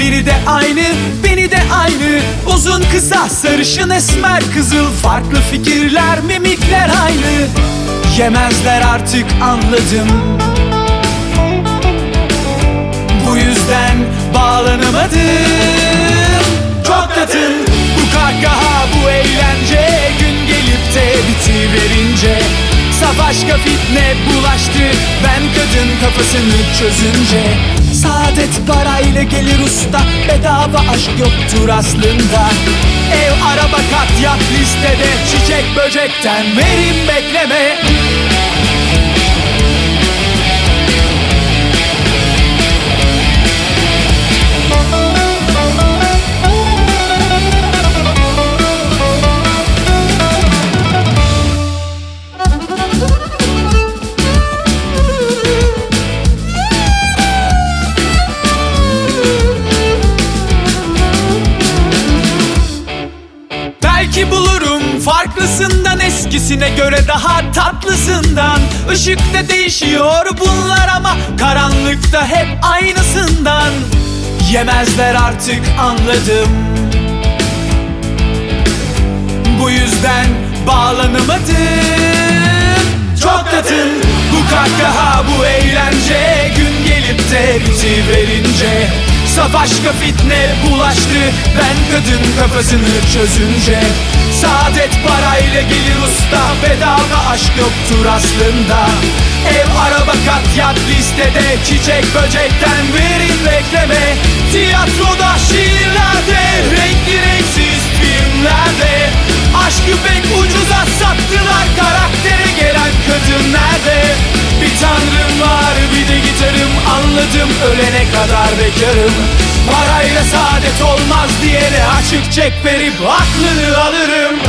Biri de aynı, beni de aynı. Uzun kısa, sarışın esmer kızıl. Farklı fikirler, mimikler aynı. Yemezler artık, anladım. Bu yüzden bağlanamadım. Çok tatın bu kahkaha, bu eğlence. Gün gelip de bitiverince savaşka fitne bulaştı. Ben kadın kafasını çözünce. Saadet parayla gelir usta, bedava aşk yoktur aslında. Ev, araba, kat, yat listede. Çiçek böcekten verim bekleme. Belki bulurum farklısından, eskisine göre daha tatlısından. Işıkta değişiyor bunlar ama karanlıkta hep aynısından. Yemezler artık, anladım. Bu yüzden bağlanamadım. Çok tatın bu kahkaha, bu eğlence. Gün gelip de bitiverince savaşka fitne bulaştı. Ben kadın kafasını çözünce. Saadet parayla gelir usta, bedava aşk yoktur aslında. Ev, araba, kat, yat listede. Çiçek böcekten verim bekleme. Tiyatroda, şiirlerde, renkli renksiz filmlerde. Aşkı pek ucuza sattılar, karaktere gelen kadın nerede? Bir tanrım var, bir de gitarım, anladım. Ölene kadar bekarım. Parayla saadet olmaz diyene açık çek verip aklını alırım.